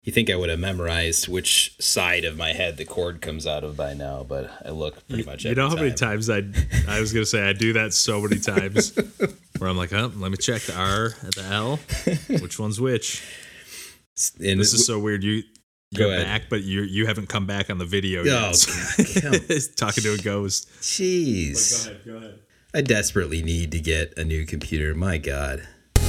You think I would have memorized which side of my head the cord comes out of by now, but I look pretty much every time. You know how many times I was going to say I do that so many times where I'm like, oh, let me check the R and the L. Which one's which? And this is so weird. You're back, but you haven't come back on the video yet. Talking to a ghost. Jeez. Go ahead. I desperately need to get a new computer. My God.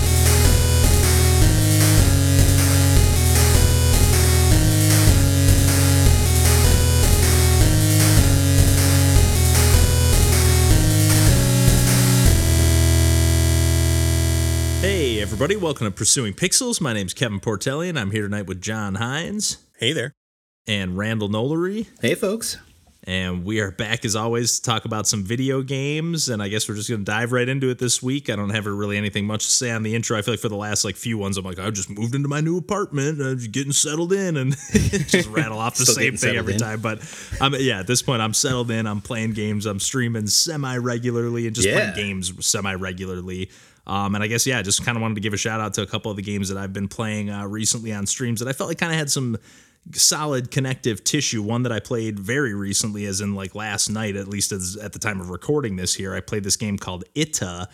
Hey, everybody. Welcome to Pursuing Pixels. My name's Kevin Portelli, and I'm here tonight with John Hines. Hey there. And Randall Nolery. Hey, folks. And we are back, as always, to talk about some video games, and I guess we're just going to dive right into it this week. I don't have really anything much to say on the intro. I feel like for the last few ones, I'm like, I just moved into my new apartment, I'm just getting settled in, and just rattle off the same thing every time. But at this point, I'm settled in, I'm playing games, I'm streaming semi-regularly, and just playing games semi-regularly. And I guess, just kind of wanted to give a shout out to a couple of the games that I've been playing recently on streams that I felt like kind of had some solid connective tissue. One that I played very recently, as in like last night, at least at the time of recording this here, I played this game called Itta,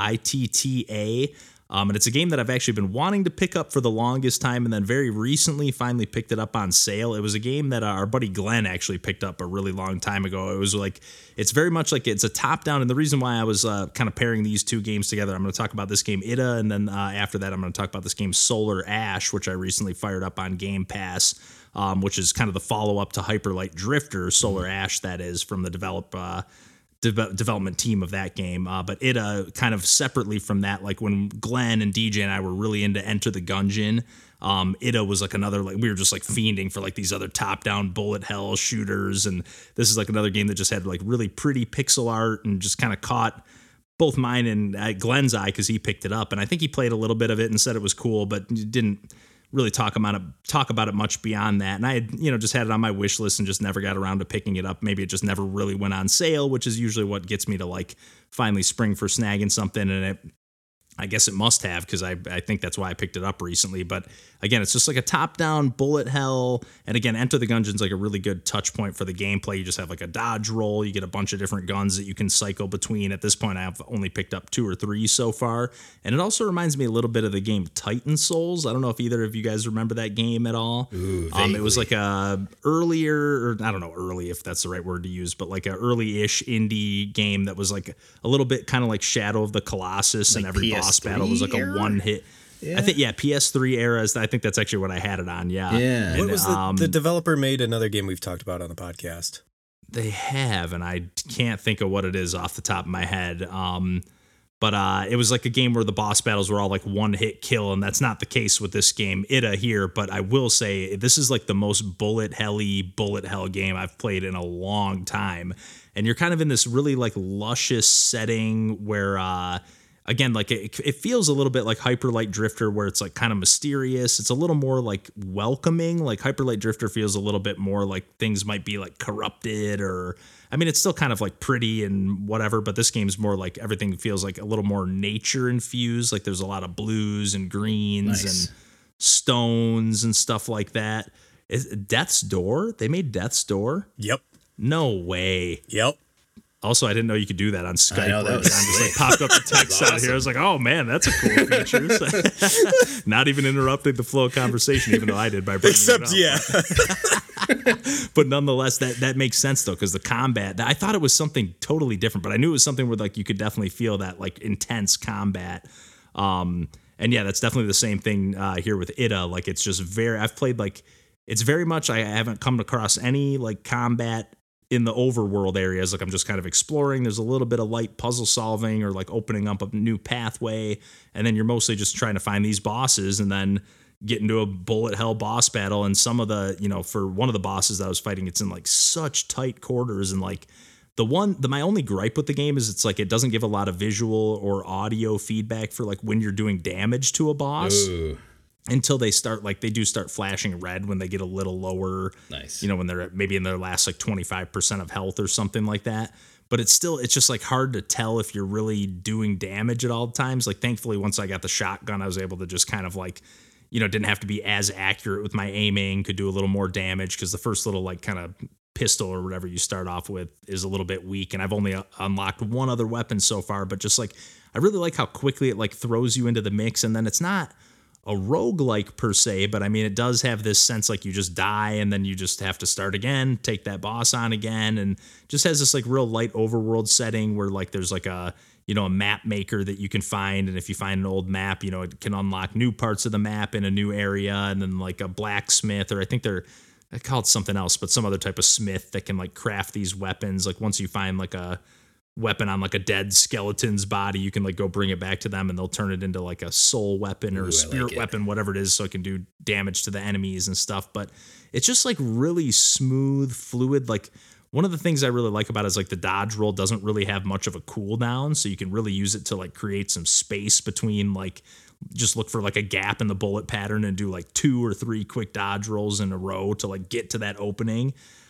I-T-T-A. And it's a game that I've actually been wanting to pick up for the longest time, and then very recently finally picked it up on sale. It was a game that our buddy Glenn actually picked up a really long time ago. It was like, it's very much like it's a top-down, and the reason why I was kind of pairing these two games together, I'm going to talk about this game Itta, and then after that I'm going to talk about this game Solar Ash, which I recently fired up on Game Pass, which is kind of the follow-up to Hyper Light Drifter, Solar Ash, that is, from the development team of that game. But Itta, kind of separately from that, like when Glenn and DJ and I were really into Enter the Gungeon, Itta was like another, like we were just like fiending for like these other top-down bullet hell shooters, and this is like another game that just had like really pretty pixel art and just kind of caught both mine and Glenn's eye because he picked it up, and I think he played a little bit of it and said it was cool, but didn't really talk about it much beyond that. And I had, just had it on my wish list and just never got around to picking it up. Maybe it just never really went on sale, which is usually what gets me to like finally spring for snagging something. And I guess it must have, because I think that's why I picked it up recently. But again, it's just like a top-down bullet hell. And again, Enter the Gungeon's like a really good touch point for the gameplay. You just have like a dodge roll. You get a bunch of different guns that you can cycle between. At this point, I've only picked up 2 or 3 so far. And it also reminds me a little bit of the game Titan Souls. I don't know if either of you guys remember that game at all. Ooh, it was like a earlier, or I don't know, early if that's the right word to use, but like a early-ish indie game that was like a little bit kind of like Shadow of the Colossus, like, and every boss battle was like a one-hit. Yeah. I think, PS3 era, I think that's actually what I had it on, Yeah. And, what was the developer made another game we've talked about on the podcast? They have, and I can't think of what it is off the top of my head. But it was like a game where the boss battles were all like one-hit kill, and that's not the case with this game, Itta, here. But I will say, this is like the most bullet hell game I've played in a long time. And you're kind of in this really like luscious setting where... again, like it feels a little bit like Hyper Light Drifter, where it's like kind of mysterious. It's a little more like welcoming. Like Hyper Light Drifter feels a little bit more like things might be like corrupted, or I mean, it's still kind of like pretty and whatever, but this game's more like everything feels like a little more nature infused. Like there's a lot of blues and greens and stones and stuff like that. Death's Door? They made Death's Door? Yep. No way. Yep. Also, I didn't know you could do that on Skype. I know, that was just like popped up the text out here. I was like, oh man, that's a cool feature. Not even interrupting the flow of conversation, even though I did by bringing it up. But nonetheless, that makes sense though, because the combat, I thought it was something totally different, but I knew it was something where like you could definitely feel that like intense combat. And that's definitely the same thing here with Itta. Like it's just I've played like, it's very much, I haven't come across any like combat in the overworld areas. Like I'm just kind of exploring. There's a little bit of light puzzle solving or like opening up a new pathway. And then you're mostly just trying to find these bosses and then get into a bullet hell boss battle. And some of the, for one of the bosses that I was fighting, it's in like such tight quarters. And like my only gripe with the game is it's like, it doesn't give a lot of visual or audio feedback for like when you're doing damage to a boss. Ooh. Until they start, like they do start flashing red when they get a little lower. Nice. When they're maybe in their last like 25% of health or something like that. But it's just like hard to tell if you're really doing damage at all times. Like thankfully, once I got the shotgun, I was able to just kind of like, didn't have to be as accurate with my aiming, could do a little more damage because the first little like kind of pistol or whatever you start off with is a little bit weak. And I've only unlocked one other weapon so far, but just like, I really like how quickly it like throws you into the mix. And then it's not a roguelike per se, but I mean, it does have this sense like you just die and then you just have to start again, take that boss on again, and just has this like real light overworld setting where like there's like a map maker that you can find, and if you find an old map, it can unlock new parts of the map in a new area, and then like a blacksmith, or I think they're called something else, but some other type of smith that can like craft these weapons. Like once you find like a weapon on like a dead skeleton's body, you can like go bring it back to them and they'll turn it into like a soul weapon or a spirit weapon, whatever it is, so it can do damage to the enemies and stuff. But it's just like really smooth, fluid. Like one of the things I really like about it is like the dodge roll doesn't really have much of a cooldown, so you can really use it to like create some space between, like just look for like a gap in the bullet pattern and do like 2 or 3 quick dodge rolls in a row to like get to that opening.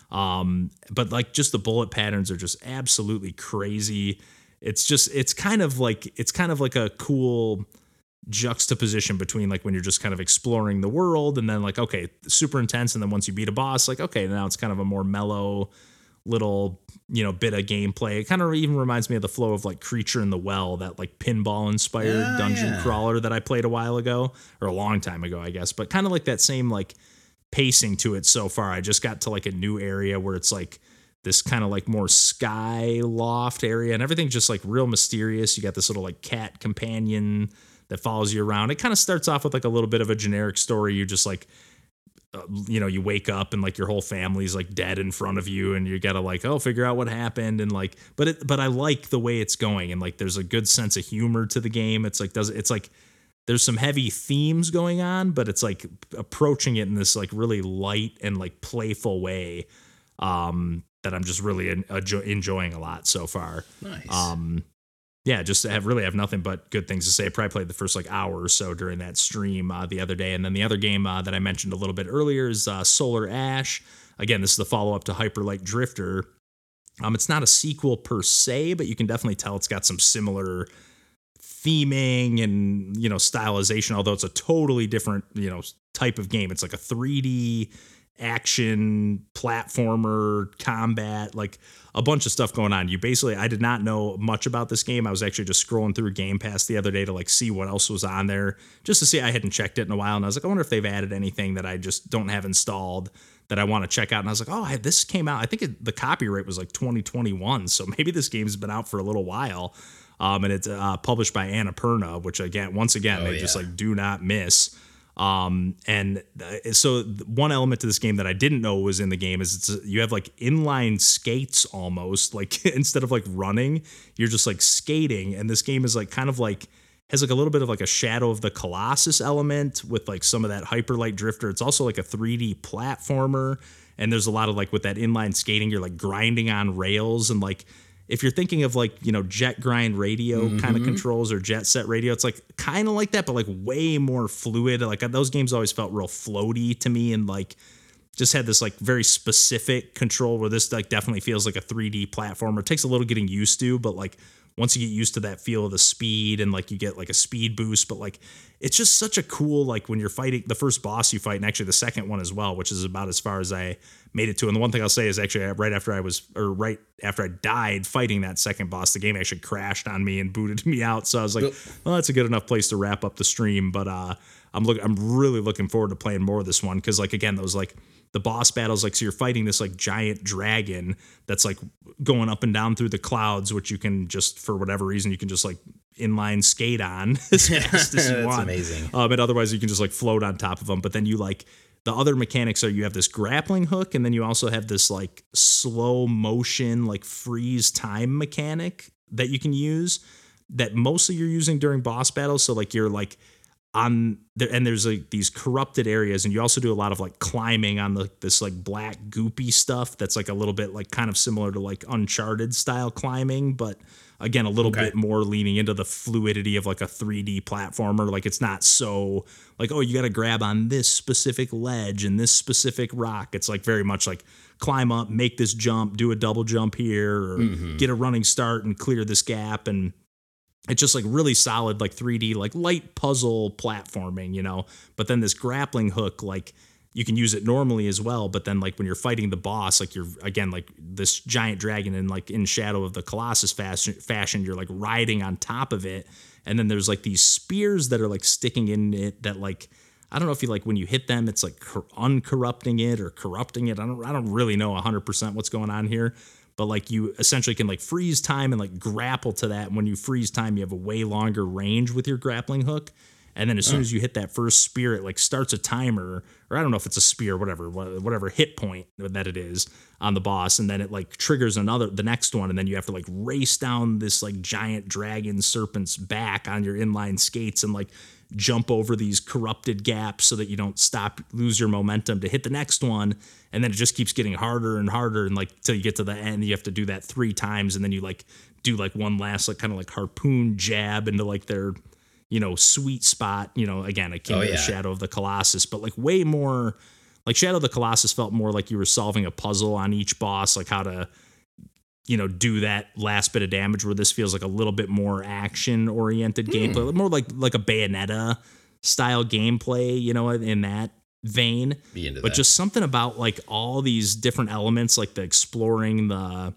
But like just the bullet patterns are just absolutely crazy. It's kind of like a cool juxtaposition between like when you're just kind of exploring the world and then like, okay, super intense. And then once you beat a boss, like, okay, now it's kind of a more mellow little, bit of gameplay. It kind of even reminds me of the flow of like Creature in the Well, that like pinball inspired dungeon crawler that I played a while ago, or a long time ago, I guess, but kind of like that same like pacing to it so far. I just got to like a new area where it's like this kind of like more sky loft area and everything's just like real mysterious. You got this little like cat companion that follows you around. It kind of starts off with like a little bit of a generic story. You just like, you wake up and like your whole family's like dead in front of you and you got to like, figure out what happened. And like, but I like the way it's going. And like, there's a good sense of humor to the game. It's like, there's some heavy themes going on, but it's like approaching it in this like really light and like playful way that I'm just really enjoying a lot so far. Nice. Yeah, just really have nothing but good things to say. I probably played the first like hour or so during that stream the other day. And then the other game that I mentioned a little bit earlier is Solar Ash. Again, this is the follow-up to Hyper Light Drifter. It's not a sequel per se, but you can definitely tell it's got some similar theming and stylization, although it's a totally different type of game. It's like a 3D action platformer combat, like a bunch of stuff going on. I did not know much about this game. I was actually just scrolling through Game Pass the other day to like see what else was on there, just to see. I hadn't checked it in a while, and I was like, I wonder if they've added anything that I just don't have installed that I want to check out. And I was like, this came out, I think the copyright was like 2021, so maybe this game's been out for a little while. And it's published by Annapurna, which once again, they just like do not miss. So one element to this game that I didn't know was in the game is you have like inline skates almost, like instead of like running, you're just like skating. And this game is like kind of like has like a little bit of like a Shadow of the Colossus element with like some of that Hyper Light Drifter. It's also like a 3D platformer. And there's a lot of like with that inline skating, you're like grinding on rails, and like if you're thinking of like, Jet Grind Radio kind of controls or Jet Set Radio, it's like kind of like that, but like way more fluid. Like those games always felt real floaty to me and like just had this like very specific control, where this like definitely feels like a 3D platformer. It takes a little getting used to, but like once you get used to that feel of the speed and like you get like a speed boost, but like it's just such a cool, like when you're fighting the first boss you fight, and actually the second one as well, which is about as far as I made it to. And the one thing I'll say is actually right after I died fighting that second boss, the game actually crashed on me and booted me out. So I was like, well, that's a good enough place to wrap up the stream. But I'm really looking forward to playing more of this one, because like again, those like the boss battles, like so you're fighting this like giant dragon that's like going up and down through the clouds, which you can just, for whatever reason, you can just like inline skate on as fast as you want. Amazing. But otherwise you can just like float on top of them. But then you like the other mechanics are you have this grappling hook, and then you also have this like slow motion, like freeze time mechanic that you can use that mostly you're using during boss battles. So like you're like on there, and there's like these corrupted areas, and you also do a lot of like climbing on this like black goopy stuff that's like a little bit like kind of similar to like Uncharted style climbing, but again a little bit more leaning into the fluidity of like a 3D platformer. Like it's not so like, you got to grab on this specific ledge and this specific rock. It's like very much like climb up, make this jump, do a double jump here, or get a running start and clear this gap. And it's just like really solid, like 3D, like light puzzle platforming, you know. But then this grappling hook, like you can use it normally as well. But then like when you're fighting the boss, like you're again like this giant dragon, and like in Shadow of the Colossus fashion, you're like riding on top of it, and then there's like these spears that are like sticking in it that like. I don't know if you like when you hit them, it's like uncorrupting it or corrupting it. I don't really know 100% what's going on here, but like you essentially can like freeze time and like grapple to that. And when you freeze time, you have a way longer range with your grappling hook. And then as soon as you hit that first spear, it like starts a timer, or I don't know if it's a spear, whatever hit point that it is on the boss. And then it like triggers the next one. And then you have to like race down this like giant dragon serpent's back on your inline skates and like jump over these corrupted gaps so that you don't lose your momentum to hit the next one. And then it just keeps getting harder and harder. And like till you get to the end, you have to do that 3 times. And then you like do like one last like kind of like harpoon jab into like their, you know, sweet spot, you know, again, akin to Shadow of the Colossus, but like way more like Shadow of the Colossus felt more like you were solving a puzzle on each boss, like how to, you know, do that last bit of damage, where this feels like a little bit more action oriented gameplay, more like a Bayonetta style gameplay, you know, in that vein. But just something about like all these different elements, like the exploring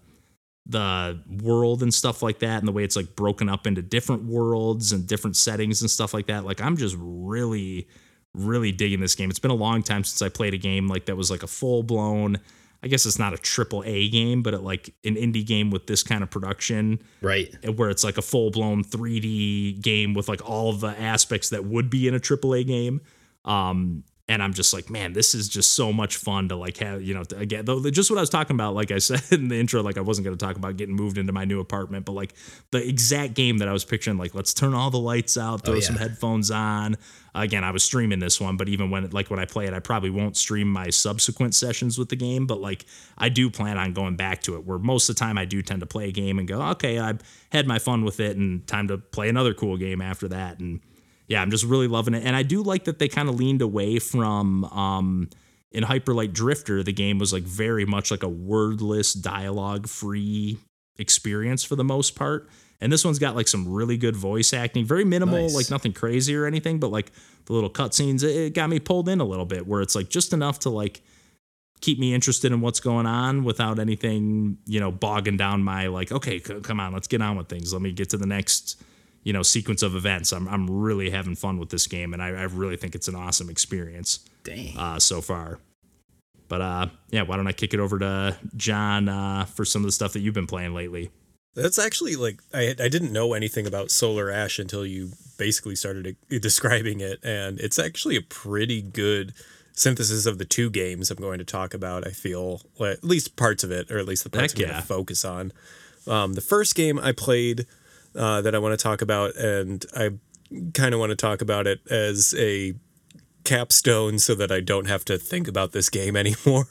the world and stuff like that, and the way it's like broken up into different worlds and different settings and stuff like that. Like I'm just really, really digging this game. It's been a long time since I played a game like that was like a full blown, I guess it's not a triple A game, but like an indie game with this kind of production, right? Where it's like a full blown 3D game with like all of the aspects that would be in a triple A game. And I'm just like, man, this is just so much fun to like have, you know, again, though, just what I was talking about, like I said in the intro, like I wasn't going to talk about getting moved into my new apartment, but like the exact game that I was picturing, like, let's turn all the lights out, throw some headphones on. Again, I was streaming this one, but even when I play it, I probably won't stream my subsequent sessions with the game, but like I do plan on going back to it, where most of the time I do tend to play a game and go, okay, I've had my fun with it and time to play another cool game after that. And yeah, I'm just really loving it. And I do like that they kind of leaned away from, in Hyper Light Drifter, the game was like very much like a wordless, dialogue-free experience for the most part. And this one's got like some really good voice acting, very minimal, like nothing crazy or anything, but like the little cutscenes, it got me pulled in a little bit, where it's like just enough to like keep me interested in what's going on without anything, you know, bogging down my like, okay, come on, let's get on with things. Let me get to the next, you know, sequence of events. I'm really having fun with this game, and I really think it's an awesome experience. So far. But yeah, why don't I kick it over to John for some of the stuff that you've been playing lately? That's actually like I didn't know anything about Solar Ash until you basically started describing it, and it's actually a pretty good synthesis of the 2 games I'm going to talk about. I feel, well, at least parts of it, or at least the parts I'm going to focus on. The first game I played that I want to talk about, and I kind of want to talk about it as a capstone so that I don't have to think about this game anymore,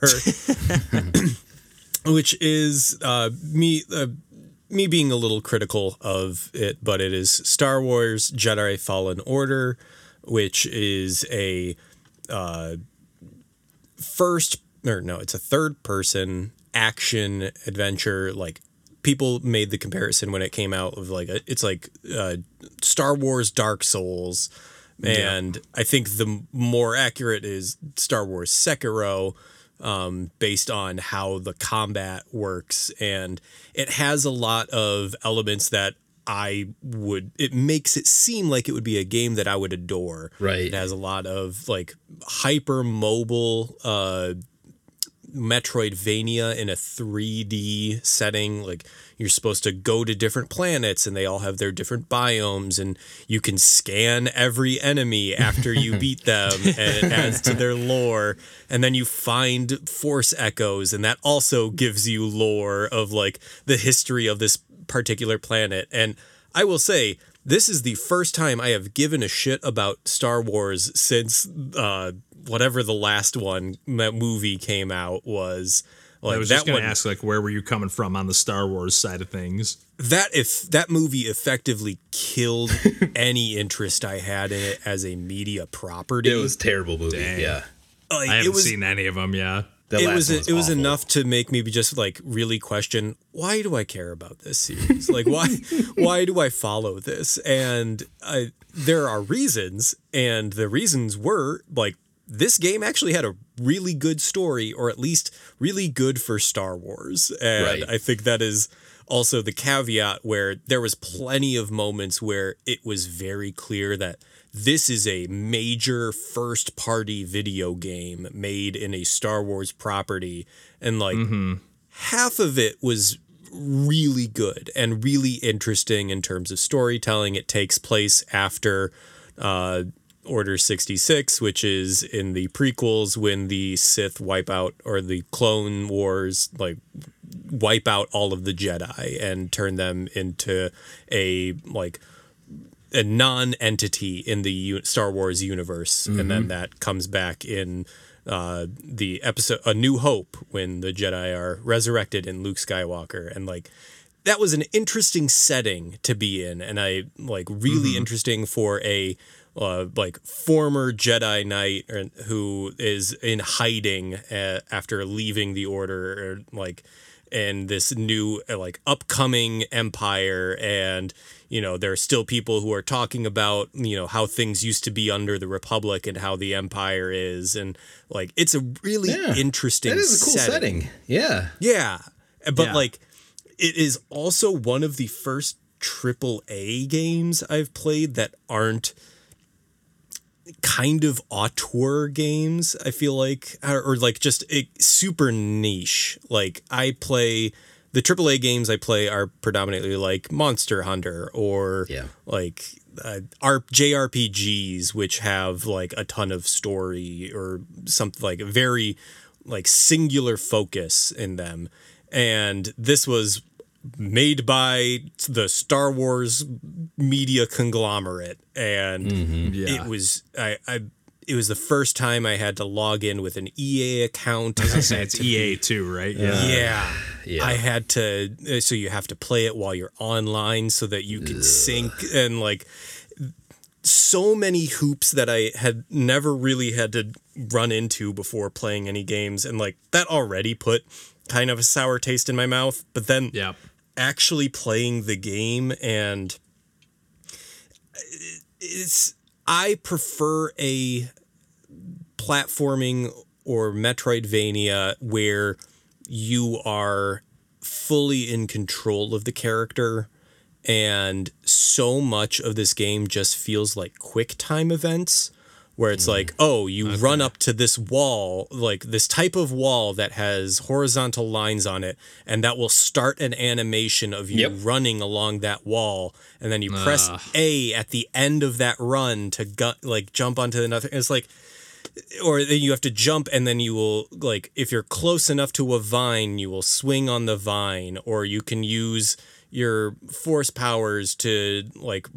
which is me being a little critical of it, but it is Star Wars Jedi Fallen Order, which is a it's a third person action adventure. Like, people made the comparison when it came out of like it's like Star Wars Dark Souls, and I think the more accurate is Star Wars Sekiro, based on how the combat works, and it has a lot of elements that it makes it seem like it would be a game that I would adore. Right. It has a lot of like hyper mobile Metroidvania in a 3D setting. Like, you're supposed to go to different planets, and they all have their different biomes, and you can scan every enemy after you beat them, and it adds to their lore. And then you find force echoes, and that also gives you lore of like the history of this particular planet. And I will say, this is the first time I have given a shit about Star Wars since whatever the last movie came out was. Like, I was just going to ask, like, where were you coming from on the Star Wars side of things? That movie effectively killed any interest I had in it as a media property. It was a terrible movie. Dang. Yeah. I haven't seen any of them. Yeah. The last one it was awful. enough to make me just like really question, why do I care about this series? Like why do I follow this? And there are reasons, and the reasons were like this game actually had a really good story, or at least really good for Star Wars. And Right. I think that is also the caveat, where there was plenty of moments where it was very clear that this is a major first party video game made in a Star Wars property. And like half of it was really good and really interesting in terms of storytelling. It takes place after Order 66, which is in the prequels when the Sith wipe out, or the Clone Wars, like wipe out all of the Jedi and turn them into a non-entity in the Star Wars universe. And then that comes back in the episode A New Hope, when the Jedi are resurrected in Luke Skywalker. And like that was an interesting setting to be in, and I like really interesting for a like former Jedi Knight who is in hiding after leaving the Order, or like in this new like upcoming empire. And you know, there are still people who are talking about, you know, how things used to be under the Republic and how the Empire is. And like, it's a really interesting That is a cool setting. Yeah. Yeah. But Yeah. like, it is also one of the first AAA games I've played that aren't kind of auteur games, I feel like, or like just super niche. Like I play the AAA games I play are predominantly like Monster Hunter, or like JRPGs, which have like a ton of story or something, like very like singular focus in them. And this was made by the Star Wars media conglomerate, and it was it was the first time I had to log in with an EA account. It's EA too, right? Yeah. I had to, so you have to play it while you're online so that you can sync, and like so many hoops that I had never really had to run into before playing any games. And like that already put kind of a sour taste in my mouth, but then actually playing the game, and I prefer a platforming or Metroidvania where you are fully in control of the character, and so much of this game just feels like quick time events, where it's like, oh, you run up to this wall, like this type of wall that has horizontal lines on it, and that will start an animation of you running along that wall, and then you press A at the end of that run to jump onto another. It's like, or then you have to jump, and then you will, like, if you're close enough to a vine, you will swing on the vine, or you can use your force powers to like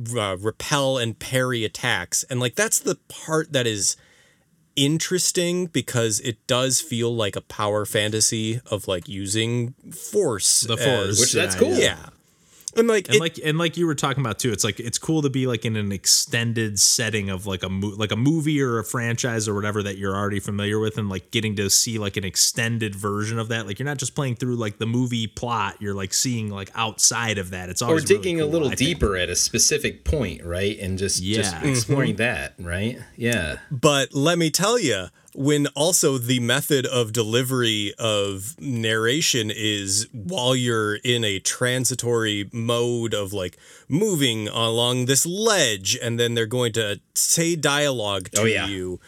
repel and parry attacks. And like that's the part that is interesting, because it does feel like a power fantasy of like using force, which that's cool. Yeah. And like you were talking about too, it's like it's cool to be like in an extended setting of like a movie or a franchise or whatever that you're already familiar with, and like getting to see like an extended version of that. Like you're not just playing through like the movie plot, you're like seeing like outside of that. It's always or digging really cool, a little deeper at a specific point, right? And just exploring that, right? Yeah. But let me tell you, when also the method of delivery of narration is while you're in a transitory mode of like moving along this ledge, and then they're going to say dialogue to you,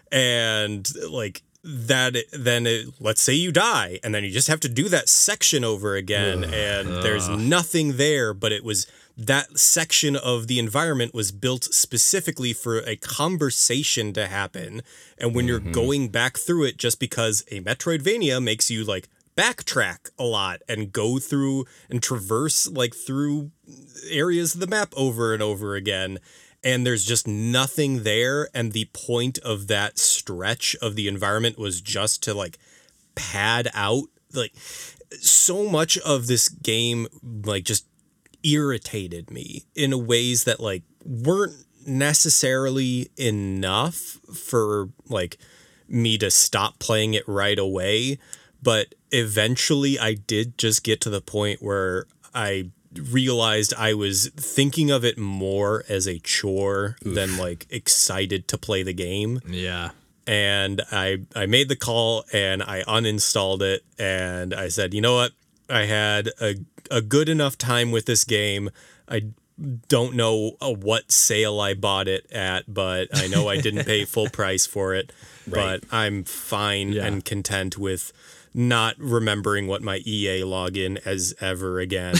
and like that, then let's say you die, and then you just have to do that section over again, and there's nothing there, but it was that section of the environment was built specifically for a conversation to happen. And when you're going back through it, just because a Metroidvania makes you like backtrack a lot and go through and traverse like through areas of the map over and over again, and there's just nothing there. And the point of that stretch of the environment was just to like pad out, like so much of this game like just irritated me in ways that like weren't necessarily enough for like me to stop playing it right away. But eventually I did just get to the point where I realized I was thinking of it more as a chore than like excited to play the game. Yeah. And I made the call and I uninstalled it, and I said, you know what? I had a good enough time with this game. I don't know what sale I bought it at, but I know I didn't pay full price for it. Right. But I'm fine and content with not remembering what my EA login is ever again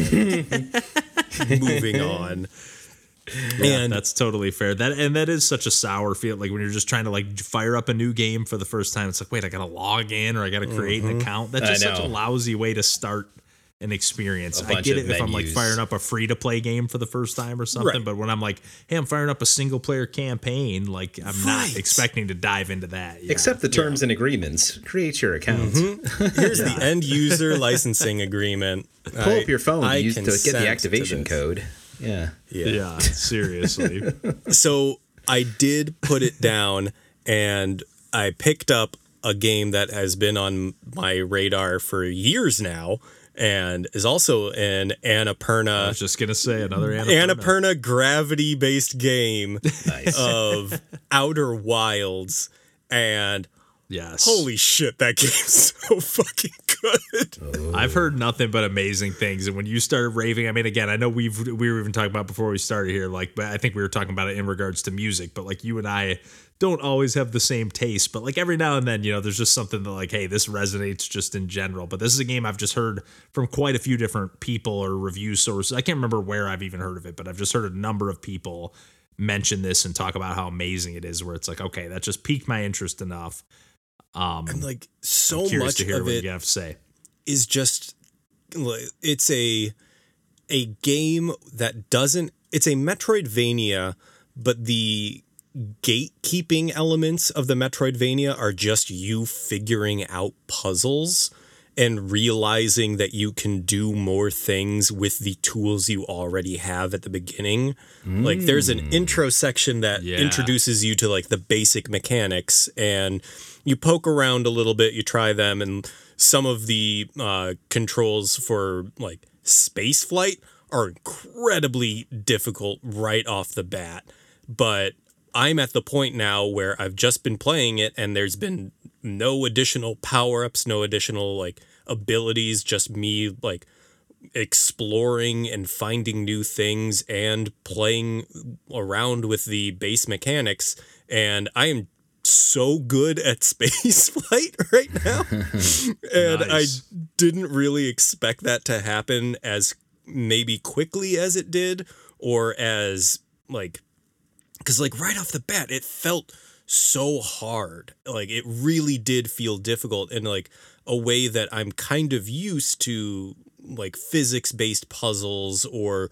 and moving on. Yeah, And that's totally fair. That is such a sour feel. Like when you're just trying to like fire up a new game for the first time, it's like, wait, I gotta log in or I gotta create an account. That's just such a lousy way to start an experience. I get it if I'm like firing up a free to play game for the first time or something, Right. but when I'm like, hey, I'm firing up a single player campaign, like I'm not expecting to dive into that. Yeah. Accept the terms and agreements. Create your account. here's the end user licensing agreement. Pull up your phone I to get consent the to activation this. code. Yeah. Yeah, seriously. So I did put it down, and I picked up a game that has been on my radar for years now, and is also an I Annapurna was just gonna say another Annapurna. gravity-based game Nice. of Outer Wilds, and Yes. holy shit, that game's so fucking good. I've heard nothing but amazing things, and when you started raving, I mean, again, I know we were even talking about before we started here, like, but I think we were talking about it in regards to music, but like you and I don't always have the same taste, but like every now and then, there's just something that like, hey, this resonates just in general. But this is a game I've just heard from quite a few different people or review sources. I can't remember where I've even heard of it, but I've just heard a number of people mention this and talk about how amazing it is, where it's like, okay, that just piqued my interest enough. And like so Curious much to hear of what it you have to say. is just it's a game that doesn't it's a Metroidvania, but the gatekeeping elements of the Metroidvania are just you figuring out puzzles and realizing that you can do more things with the tools you already have at the beginning. Like there's an intro section that introduces you to like the basic mechanics, and you poke around a little bit, you try them, and some of the controls for like space flight are incredibly difficult right off the bat. But I'm at the point now where I've just been playing it, and there's been no additional power-ups, no additional like abilities, just me like exploring and finding new things and playing around with the base mechanics, and I am so good at space flight right now. And Nice. I didn't really expect that to happen as maybe quickly as it did, or as like, because like right off the bat it felt so hard. Like it really did feel difficult in like a way that I'm kind of used to, like physics-based puzzles, or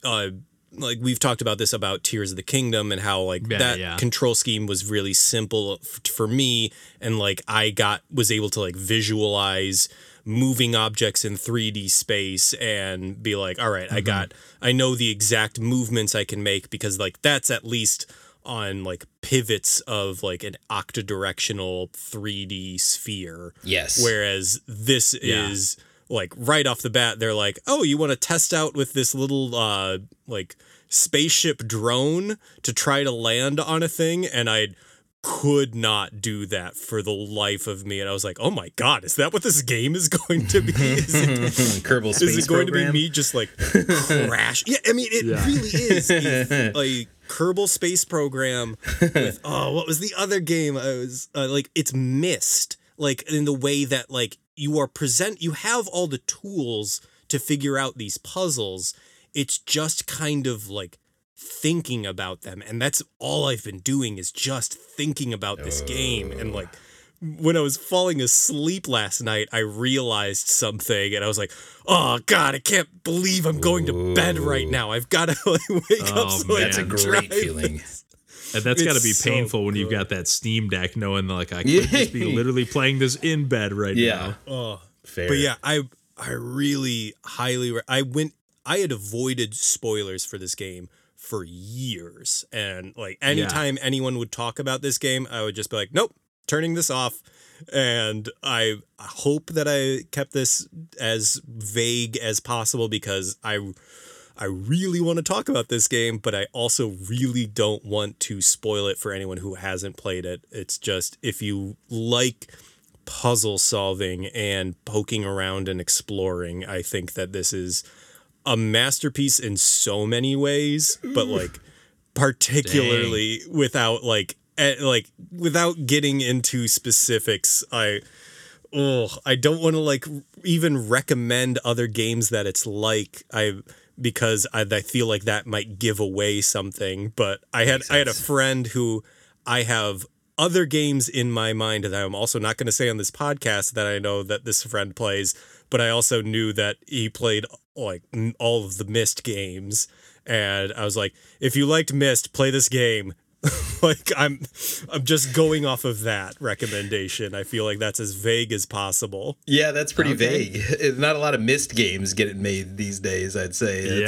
like we've talked about this about Tears of the Kingdom, and how like control scheme was really simple for me, and like I was able to like visualize moving objects in 3D space and be like, all right, I know the exact movements I can make, because like that's at least on like pivots of like an octodirectional 3D sphere. Yes. Whereas this is like right off the bat, they're like, oh, you want to test out with this little like spaceship drone to try to land on a thing, and I could not do that for the life of me. And I was like, oh my God, is that what this game is going to be? Kerbal Space Is it going Program? to be me just like crash? Yeah, I mean, it really is a Kerbal Space Program with, what was the other game? I was like, it's Myst, like in the way that like you have all the tools to figure out these puzzles. It's just kind of like thinking about them, and that's all I've been doing is just thinking about this game. And like when I was falling asleep last night, I realized something, and I was like, oh God, I can't believe I'm going to bed right now. I've got to like wake up. So I That's a can great try feeling. this. And that's got to be It's so painful when you've got that Steam Deck, knowing that, like, I could just be literally playing this in bed right now. Oh, Fair. but yeah, I really highly I had avoided spoilers for this game for years, and like anytime anyone would talk about this game, I would just be like, nope, turning this off, and I hope that I kept this as vague as possible because I really want to talk about this game, but I also really don't want to spoil it for anyone who hasn't played it. It's just, if you like puzzle solving and poking around and exploring, I think that this is a masterpiece in so many ways, but like particularly without without getting into specifics, I don't want to like even recommend other games that it's like, because I feel like that might give away something. But I had a friend who I have other games in my mind that I'm also not going to say on this podcast that I know that this friend plays, but I also knew that he played like all of the Myst games. And I was like, if you liked Myst, play this game. Like I'm just going off of that recommendation. I feel like that's as vague as possible. Yeah, that's pretty vague. Not a lot of Myst games getting made these days, I'd say.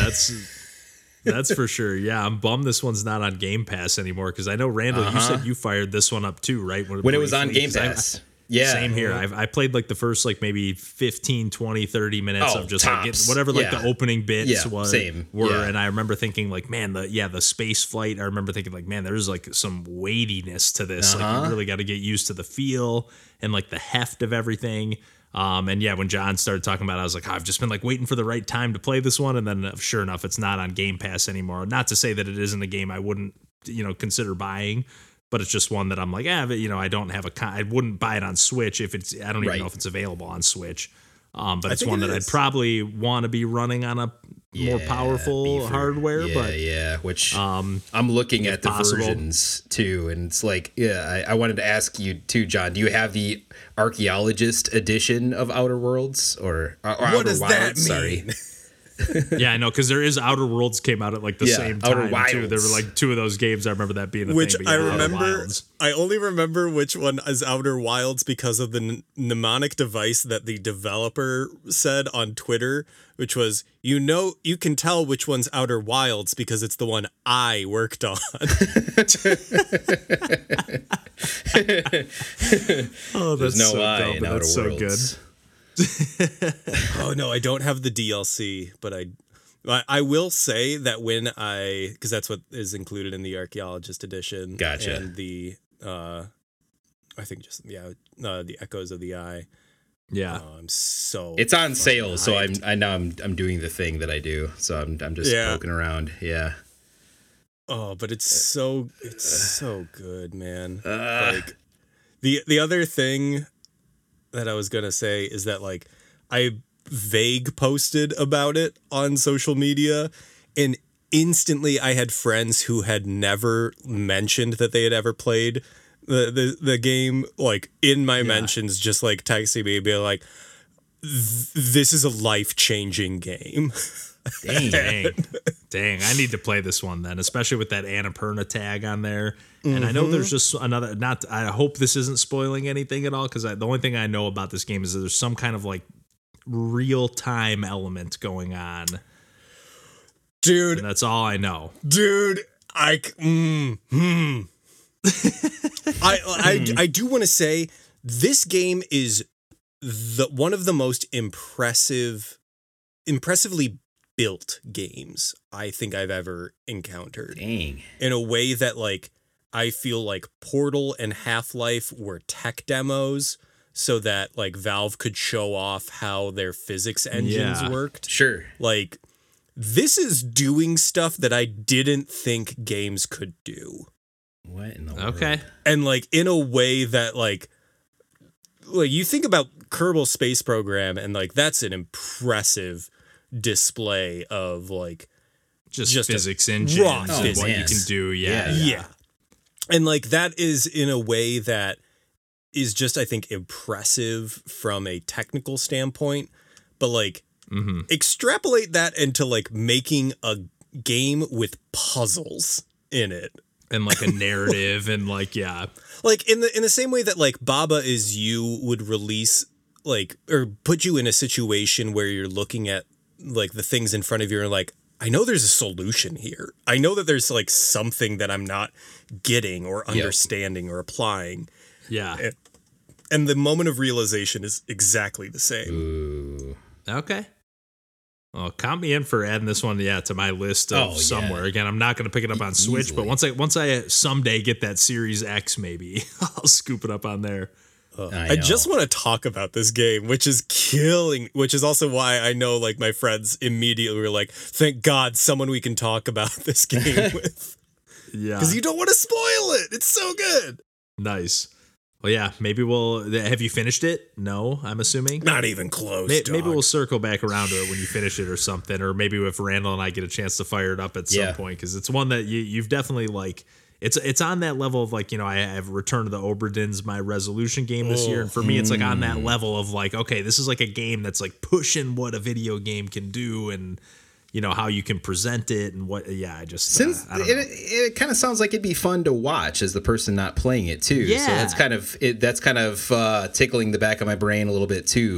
That's for sure. Yeah, I'm bummed this one's not on Game Pass anymore, because I know, Randall, you said you fired this one up too, right? When it was on Game Pass. Yeah. Same here. I played like the first like maybe 15, 20, 30 minutes of just like whatever like the opening bits were. And I remember thinking like, man, the space flight, I remember thinking like, man, there's like some weightiness to this. Like you really got to get used to the feel and like the heft of everything. And yeah, when John started talking about it, I was like, I've just been like waiting for the right time to play this one. And then sure enough, it's not on Game Pass anymore. Not to say that it isn't a game I wouldn't, consider buying, but it's just one that I'm like, I don't have I wouldn't buy it on Switch if it's, I don't even know if it's available on Switch. But it's one that I'd probably want to be running on a more powerful hardware. Which I'm looking at the versions too, and it's like, I wanted to ask you too, John. Do you have the Archaeologist edition of Outer Worlds or what Outer does Wilds? that mean? Sorry. Yeah, I know, because there is Outer Worlds came out at like the same time too. There were like two of those games. I remember that being a which thing. I remember. I only remember which one is Outer Wilds because of the mnemonic device that the developer said on Twitter, which was, you can tell which one's Outer Wilds because it's the one I worked on. Oh, There's no I in Outer Worlds. So good. Oh no, I don't have the DLC, but I will say that because that's what is included in the Archaeologist edition. Gotcha. And the I think the Echoes of the Eye. Yeah. It's on sale, hyped. So I'm doing the thing that I do. So I'm just poking around. Yeah. Oh, but it's so good, man. Like the other thing that I was gonna say is that like I vague posted about it on social media, and instantly I had friends who had never mentioned that they had ever played the game, like in my mentions, just like texting me, being like, "This is a life-changing game." Dang! I need to play this one then, especially with that Annapurna tag on there. And I know there's just another. I hope this isn't spoiling anything at all, because the only thing I know about this game is that there's some kind of like real time element going on, dude. And that's all I know, dude. I do want to say this game is one of the most impressively built games I think I've ever encountered. Dang. In a way that like I feel like Portal and Half-Life were tech demos so that like Valve could show off how their physics engines worked. Sure. Like this is doing stuff that I didn't think games could do. What in the world? Okay. And like in a way that like you think about Kerbal Space Program, and like that's an impressive display of like just physics engines and what you can do. Yeah. And like that is in a way that is just, I think, impressive from a technical standpoint, but like extrapolate that into like making a game with puzzles in it. And like a narrative and like, like in the same way that like Baba Is You would release like, or put you in a situation where you're looking at like the things in front of you and like, I know there's a solution here. I know that there's like something that I'm not getting or understanding or applying. Yeah. And the moment of realization is exactly the same. Ooh. Okay. Well, count me in for adding this one, to my list of somewhere. Again, I'm not going to pick it up on Switch, but once I someday get that Series X, maybe I'll scoop it up on there. I just want to talk about this game, which is also why I know like my friends immediately were like, thank God someone we can talk about this game with. Yeah. Because you don't want to spoil it. It's so good. Nice. Well, yeah, maybe have you finished it? No, I'm assuming. Not even close. Maybe we'll circle back around to it when you finish it or something, or maybe if Randall and I get a chance to fire it up at some point, because it's one that you've definitely like. It's on that level of like, I have Return to the Obra Dins, my resolution game this year, and for me, it's like on that level of like, okay, this is like a game that's like pushing what a video game can do, and how you can present it and what. Yeah, I just since I don't know. it kind of sounds like it'd be fun to watch as the person not playing it too. Yeah. So that's kind of tickling the back of my brain a little bit too.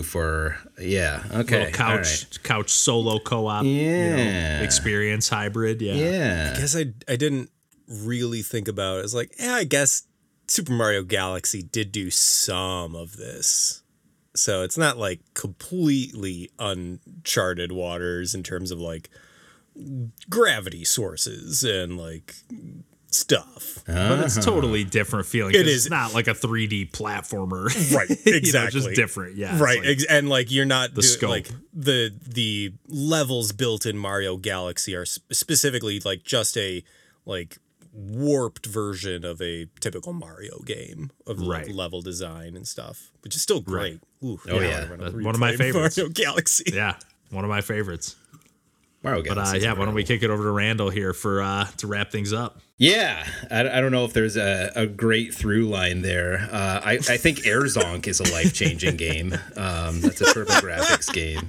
Okay, Couch solo co-op, experience hybrid. Yeah. I guess I didn't really think about it. It's like, I guess Super Mario Galaxy did do some of this. So it's not like completely uncharted waters in terms of like gravity sources and like stuff. But it's totally different feeling. It is. It's not like a 3D platformer. Right. Exactly. Just different. Yeah. Right. Like and like you're not the scope. Like the levels built in Mario Galaxy are specifically like just a like warped version of a typical Mario game of like level design and stuff, which is still great. Ooh, one of my favorites. Mario Galaxy. Yeah, one of my favorites. Mario Galaxy. But why don't we kick it over to Randall here for to wrap things up? Yeah, I don't know if there's a great through line there. I think Air Zonk is a life-changing game. That's a TurboGrafx game.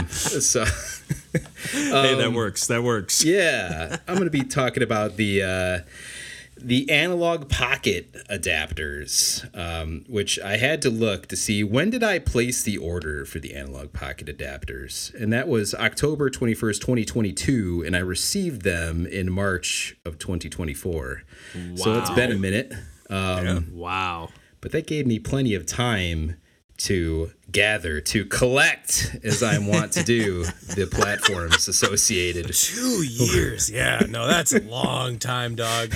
Hey, that works. Yeah, I'm going to be talking about the Analog Pocket adapters, which I had to look to see when did I place the order for the Analog Pocket adapters, and that was October 21st, 2022, and I received them in March of 2024. Wow. So it's been a minute. Wow. But that gave me plenty of time to collect, as I want to do, the platforms associated. 2 years. Yeah, no, that's a long time, dog.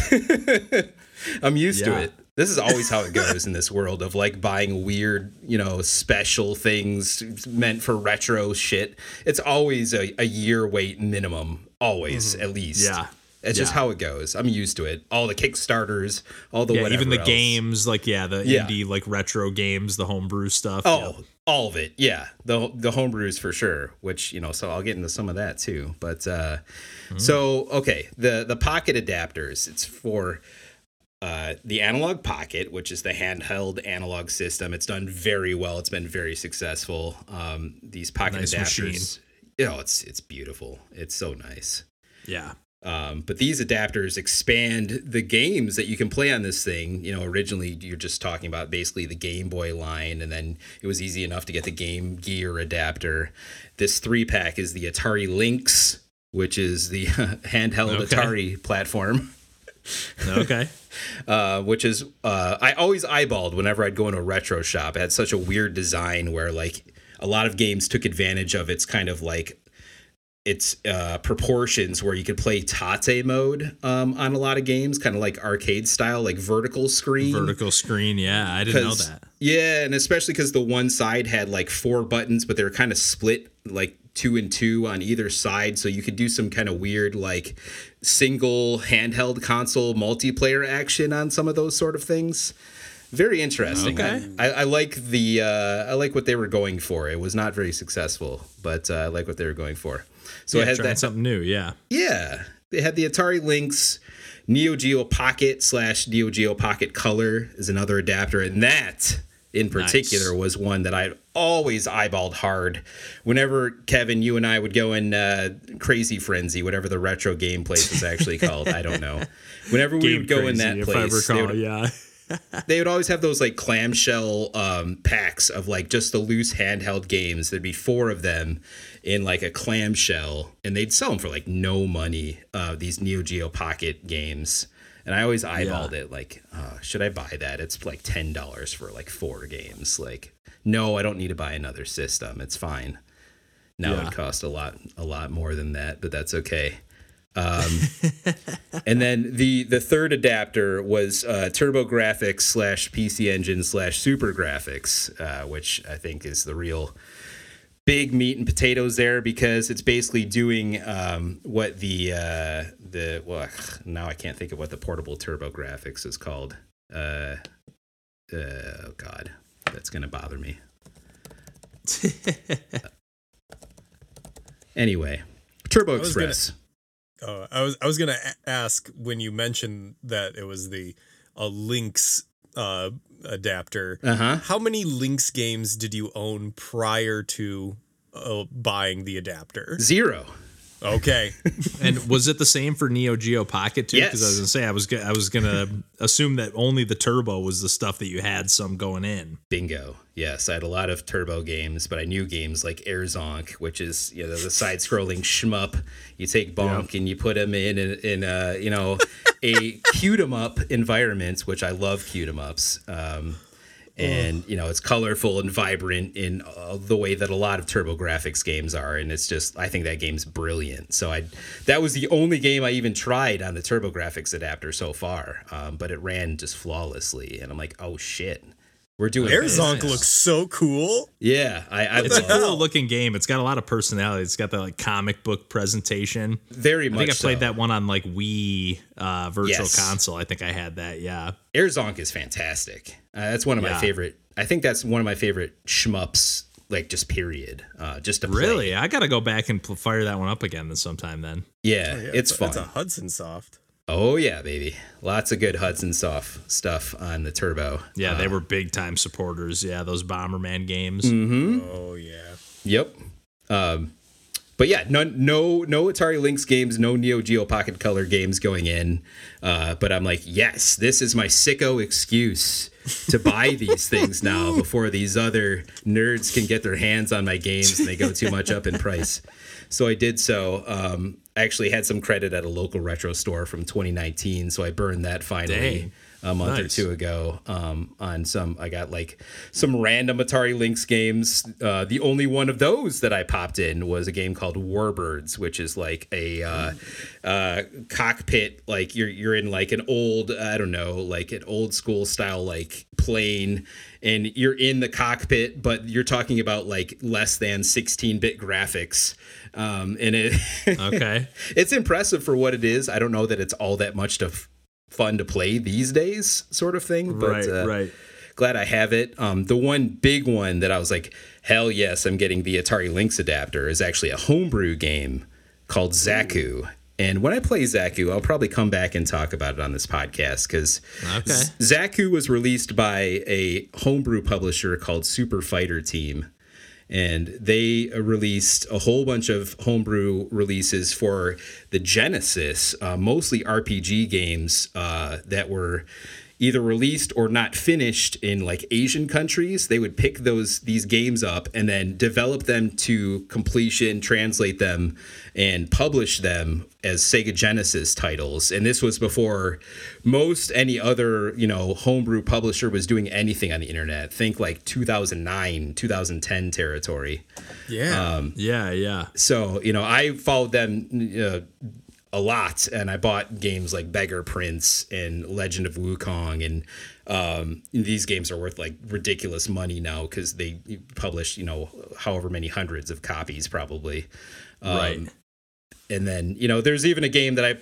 I'm used to it. This is always how it goes in this world of like buying weird, special things meant for retro shit. It's always a year wait minimum, always, at least. Yeah. It's just how it goes. I'm used to it. All the Kickstarters, all the whatever even the else. Games, like the indie like retro games, the homebrew stuff. Oh, all of it. Yeah, the homebrews for sure. Which so I'll get into some of that too. But so okay, the Pocket adapters. It's for the Analog Pocket, which is the handheld analog system. It's done very well. It's been very successful. These Pocket adapters. Machine. It's beautiful. It's so nice. Yeah. But these adapters expand the games that you can play on this thing. Originally you're just talking about basically the Game Boy line, and then it was easy enough to get the Game Gear adapter. This 3-pack is the Atari Lynx, which is the handheld Atari platform. Okay. Which is, I always eyeballed whenever I'd go into a retro shop. It had such a weird design where like a lot of games took advantage of its kind of like its proportions, where you could play Tate mode on a lot of games, kind of like arcade style, like vertical screen. Yeah, I didn't know that. Yeah, and especially because the one side had like 4 buttons, but they were kind of split like 2 and 2 on either side, so you could do some kind of weird like single handheld console multiplayer action on some of those sort of things. Very interesting. Okay. I like I like what they were going for. It was not very successful, but I like what they were going for. So it has something new. Yeah. Yeah. They had the Atari Lynx. Neo Geo Pocket / Neo Geo Pocket Color is another adapter, and that in particular was one that I always eyeballed hard. Whenever Kevin, you and I would go in Crazy Frenzy, whatever the retro game place was actually called, I don't know. Whenever we would go in that place, they would always have those like clamshell packs of like just the loose handheld games. There'd be 4 of them in like a clamshell, and they'd sell them for like no money. These Neo Geo Pocket games, And I always eyeballed it like, should I buy that? It's like $10 for like 4 games. Like, no, I don't need to buy another system. It's fine. Now it costs a lot more than that, but that's okay. And then the third adapter was TurboGrafx / PC Engine / Super Graphics, which I think is the real big meat and potatoes there, because it's basically doing what well, now I can't think of what the portable TurboGrafx is called. Oh God, that's gonna bother me. Anyway, Turbo Express. I was gonna ask, when you mentioned that it was the Lynx adapter. How many Lynx games did you own prior to buying the adapter? 0. Okay. And was it the same for Neo Geo Pocket too? Because Yes. I was gonna say I was gonna assume that only the Turbo was the stuff that you had some going in. Bingo. Yes, I had a lot of Turbo games, but I knew games like Air Zonk, which is the side-scrolling shmup. You take Bonk and you put him in a cute 'em up environment, which I love cute 'em ups. And it's colorful and vibrant in the way that a lot of TurboGrafx games are, and it's just, I think that game's brilliant. So that was the only game I even tried on the TurboGrafx adapter so far, but it ran just flawlessly, and I'm like, oh shit, we're doing Air this. Zonk looks so cool. Yeah, It's a love cool looking game. It's got a lot of personality. It's got that like comic book presentation. Very I much. think I played so. that one on like Wii Virtual Yes. Console. I think I had that. Yeah. Air Zonk is fantastic. That's one of my favorite. I think that's one of my favorite shmups, like just period. Just to play. Really, I gotta go back and fire that one up again then sometime. Then Yeah, it's fun. It's a Hudson Soft. Oh yeah, baby. Lots of good Hudson Soft stuff on the Turbo. yeah, they were big time supporters. Yeah, those Bomberman games. Oh yeah. Yep. But yeah, no Atari Lynx games, no Neo Geo Pocket Color games going in. But I'm like, yes, this is my sicko excuse to buy these things now before these other nerds can get their hands on my games and they go too much up in price. So I did so. I actually had some credit at a local retro store from 2019, so I burned that finally. Dang. A month Nice. or two ago on some. I got like some random Atari Lynx games. The only one of those that I popped in was a game called Warbirds, which is like a cockpit. Like you're in like an old, I don't know, like an old school style like plane, and you're in the cockpit, but you're talking about like less than 16-bit graphics. And it Okay. it's impressive for what it is. I don't know that it's all that much fun to play these days, sort of thing, but right. glad I have it. The one big one that I was like, hell yes, I'm getting the Atari Lynx adapter is actually a homebrew game called Zaku. And when I play Zaku, I'll probably come back and talk about it on this podcast, because Zaku was released by a homebrew publisher called Super Fighter Team. And they released a whole bunch of homebrew releases for the Genesis, mostly RPG games that were either released or not finished in like Asian countries. They would pick these games up and then develop them to completion, translate them, and publish them as Sega Genesis titles. And this was before most any other, homebrew publisher was doing anything on the internet. Think like 2009, 2010 territory. Yeah. Yeah. So, I followed them a lot, and I bought games like Beggar Prince and Legend of Wukong, and these games are worth like ridiculous money now because they publish, however many hundreds of copies probably. Right. And then, there's even a game that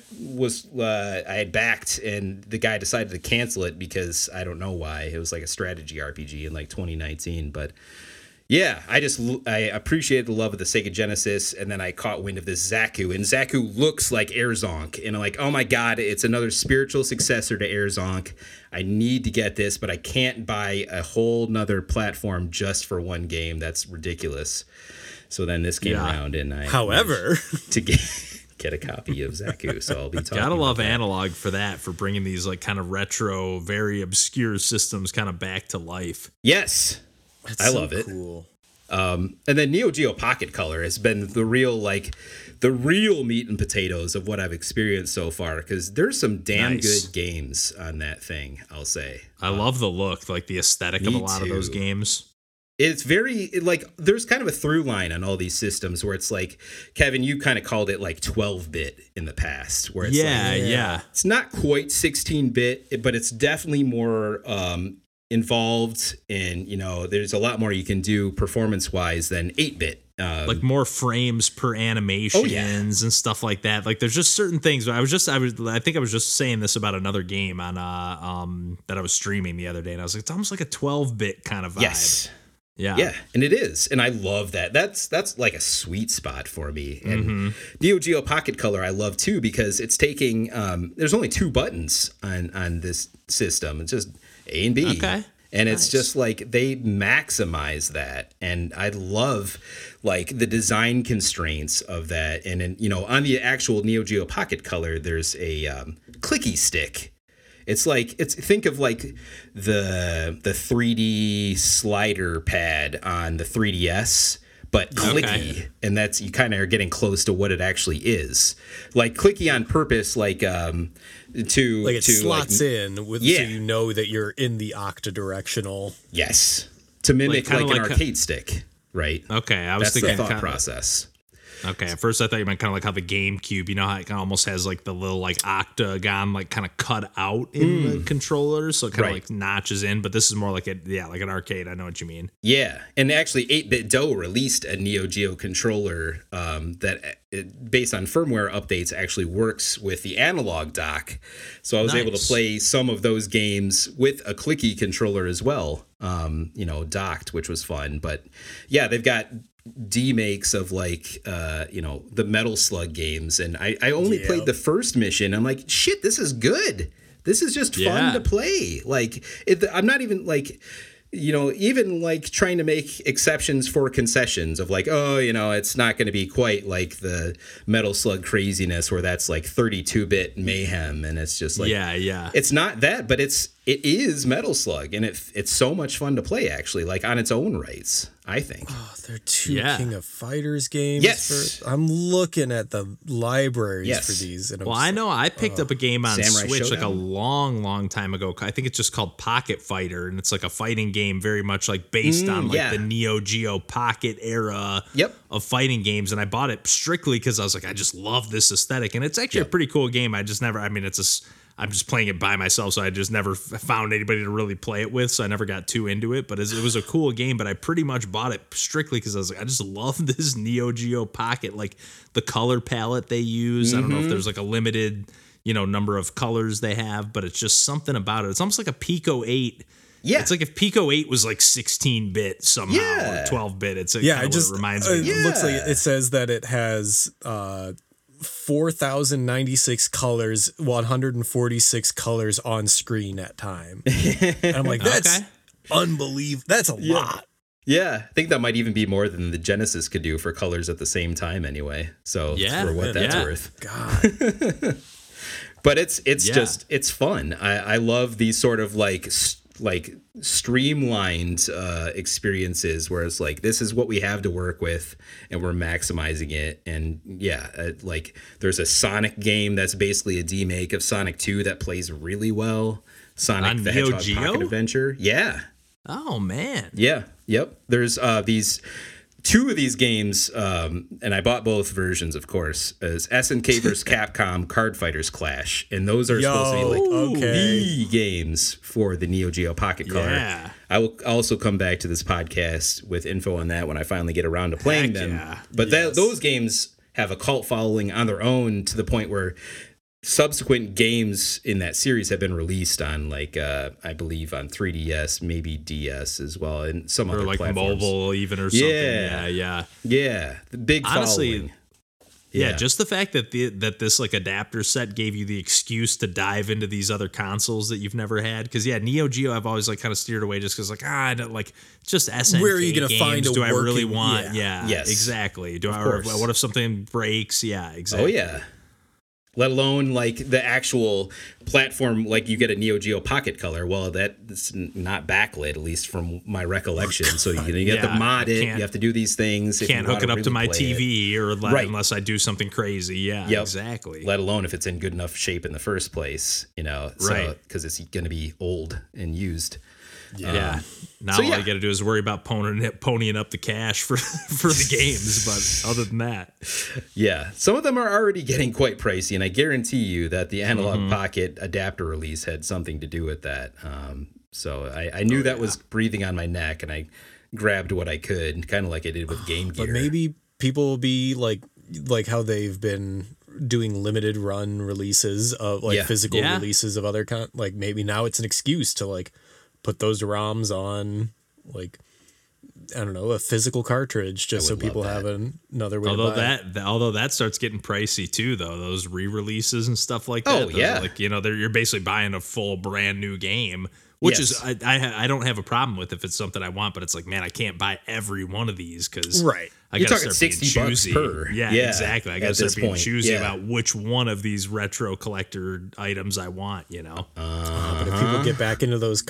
I had backed, and the guy decided to cancel it because I don't know why. It was like a strategy RPG in like 2019, but yeah, I appreciated the love of the Sega Genesis, and then I caught wind of this Zaku, and Zaku looks like Air Zonk, and I'm like, oh my god, it's another spiritual successor to Air Zonk. I need to get this, but I can't buy a whole nother platform just for one game. That's ridiculous. So then this came around, and I However, to get a copy of Zaku, so I'll be talking. Gotta love about that. Analog for that, for bringing these like kind of retro, very obscure systems kind of back to life. Yes. that's I love it. Cool. And then Neo Geo Pocket Color has been the real meat and potatoes of what I've experienced so far, because there's some damn good games on that thing, I'll say. I love the look, like the aesthetic of a lot of those games. It's very, there's kind of a through line on all these systems where it's like, Kevin, you kind of called it like 12-bit in the past, where it's it's not quite 16-bit, but it's definitely more involved, and there's a lot more you can do performance-wise than 8-bit. Like more frames per animations and stuff like that. Like there's just certain things. I think I was just saying this about another game on that I was streaming the other day, and I was like, it's almost like a 12-bit kind of vibe. Yes. Yeah, and it is, and I love that. That's like a sweet spot for me. And Neo Geo Pocket Color I love too, because it's taking there's only 2 buttons on this system. It's just A and B. Okay. And it's just like they maximize that, and I love like the design constraints of that. And then on the actual Neo Geo Pocket Color, there's a clicky stick. Think of like the 3D slider pad on the 3DS, but clicky, and that's, you kind of are getting close to what it actually is. Like clicky on purpose, it slots in with, so you know that you're in the octadirectional. Yes, to mimic like an arcade stick, right? Okay, I was thinking the thought process. Okay, at first I thought you meant kind of like how the GameCube, how it kind of almost has like the little like octagon like kind of cut out in the controller, so it kind of like notches in. But this is more like like an arcade. I know what you mean. Yeah, and actually 8BitDo released a Neo Geo controller based on firmware updates actually works with the analog dock. So I was able to play some of those games with a clicky controller as well, docked, which was fun. But yeah, they've got demakes of the Metal Slug games, and I only played the first mission. I'm like, shit, this is good. This is just fun to play. I'm not even even trying to make exceptions for concessions of it's not going to be quite like the Metal Slug craziness where that's like 32-bit mayhem, and it's just it's not that, but it is Metal Slug, and it's so much fun to play actually, on its own rights, I think. Oh, they're 2 King of Fighters games. Yes. I'm looking at the libraries for these. And I know I picked up a game on Samurai Switch Showdown? like a long time ago. I think it's just called Pocket Fighter, and it's like a fighting game very much like based on the Neo Geo Pocket era of fighting games. And I bought it strictly because I was like, I just love this aesthetic. And it's actually a pretty cool game. I'm just playing it by myself, so I just never found anybody to really play it with, so I never got too into it. But it was a cool game, but I pretty much bought it strictly because I was like, I just love this Neo Geo Pocket, like the color palette they use. I don't know if there's like a limited, number of colors they have, but it's just something about it. It's almost like a Pico 8. Yeah. It's like if Pico 8 was like 16-bit somehow or 12-bit. It's what it reminds me of. It looks like it says that it has 4,096 colors, 146 colors on screen at time. And I'm like, that's unbelievable. That's a lot. Yeah, I think that might even be more than the Genesis could do for colors at the same time anyway. So for what that's worth. God. But it's fun. I love these sort of streamlined experiences where it's like, this is what we have to work with and we're maximizing it. And there's a Sonic game that's basically a demake of Sonic 2 that plays really well. Sonic the Hedgehog Pocket Adventure. Yeah. Oh man. Yeah. Yep. There's these 2 of these games, and I bought both versions, of course, as SNK vs. Capcom Card Fighters Clash, and those are supposed to be the games for the Neo Geo Pocket Color. Yeah. I will also come back to this podcast with info on that when I finally get around to playing them. Yeah. But those games have a cult following on their own to the point where subsequent games in that series have been released on I believe on 3DS, maybe DS as well, and some other platforms. Mobile even or something. Yeah. The big following. Yeah, just the fact that this adapter set gave you the excuse to dive into these other consoles that you've never had. Because Neo Geo I've always kind of steered away just because I don't it's just SNK. Where are you going to find a do I really working, want? Yeah. Yes, exactly. What if something breaks? Yeah, exactly. Oh yeah. let alone like the actual platform. Like you get a Neo Geo Pocket Color. Well, that's not backlit, at least from my recollection. So you get to mod it. You have to do these things. Can't hook it up to my TV Right. unless I do something crazy. Yeah, Yep. exactly. Let alone if it's in good enough shape in the first place, Right. Because it's going to be old and used. Yeah. Now so all yeah. you got to do is worry about ponying up the cash for the games. But other than that, Yeah, some of them are already getting quite pricey, and I guarantee you that the Analog Pocket adapter release had something to do with that. So I knew that was breathing on my neck, and I grabbed what I could, kind of like I did with Game Gear. But maybe people will be like how they've been doing limited run releases of physical releases of other like maybe now it's an excuse to like put those ROMs on like I don't know, a physical cartridge just so people have another way to buy it. Although that starts getting pricey too, though, those re-releases and stuff like that. Oh, yeah. Like, you're basically buying a full brand new game, which is I don't have a problem with if it's something I want, but it's like, man, I can't buy every one of these because Right. I You're gotta talking start being $60 choosy. per. Yeah, Yeah, exactly. I at gotta start this being point. choosy Yeah. about which one of these retro collector items I want, But if people get back into those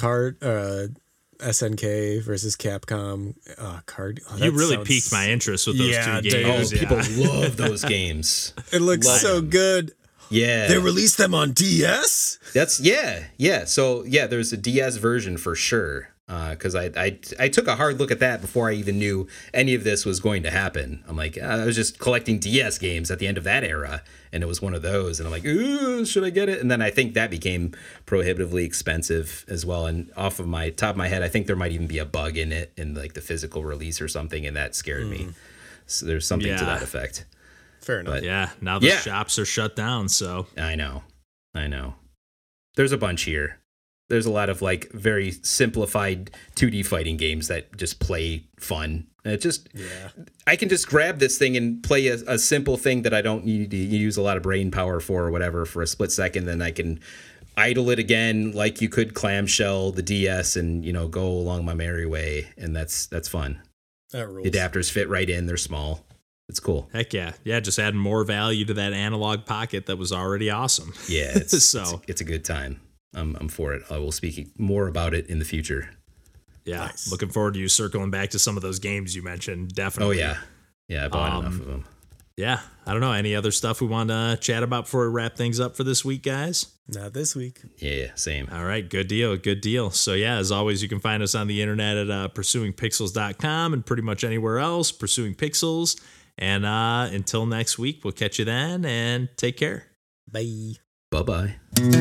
SNK versus Capcom card. You really piqued my interest with those two Dave. games. People love those games. It looks so good. Yeah. They released them on DS? Yeah. So there's a DS version for sure. Because I took a hard look at that before I even knew any of this was going to happen. I'm like, I was just collecting DS games at the end of that era, and it was one of those. And I'm like, ooh, should I get it? And then I think that became prohibitively expensive as well. And off of my top of my head, I think there might even be a bug in it in like the physical release or something, and that scared me. So there's something to that effect. Fair enough. But, Yeah, now the shops are shut down, so I know. There's a bunch here. There's a lot of like very simplified 2D fighting games that just play fun. And it just, I can just grab this thing and play a simple thing that I don't need to use a lot of brain power for or whatever for a split second. Then I can idle it again like you could clamshell the DS and, go along my merry way. And that's fun. That rules. The adapters fit right in. They're small. It's cool. heck yeah. Yeah, just adding more value to that Analog Pocket that was already awesome. Yeah, it's a good time. I'm for it. I will speak more about it in the future. Yeah, Nice. looking forward to you circling back to some of those games you mentioned. Definitely. Oh, yeah. I bought enough of them. Yeah, I don't know. Any other stuff we want to chat about before we wrap things up for this week, guys? Not this week. Yeah, same. All right, good deal. So yeah, as always, you can find us on the internet at pursuingpixels.com and pretty much anywhere else, Pursuing Pixels. And until next week, we'll catch you then, and take care. Bye. Bye-bye.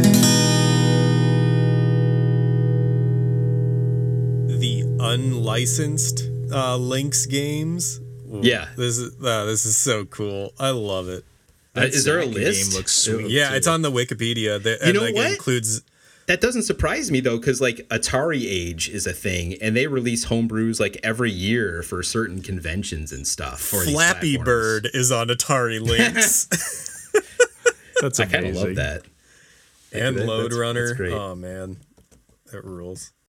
The unlicensed Lynx games. Ooh, Yeah. This is so cool. I love it. Is there a Zack list? game looks sweet. Yeah, too. it's on the Wikipedia. You know It what? includes That doesn't surprise me, though, because, like, Atari Age is a thing, and they release homebrews, like, every year for certain conventions and stuff. For these Flappy platforms. Bird is on Atari Lynx. That's I amazing. kind of love that. And That's Lode Runner. great. Oh, man. That rules.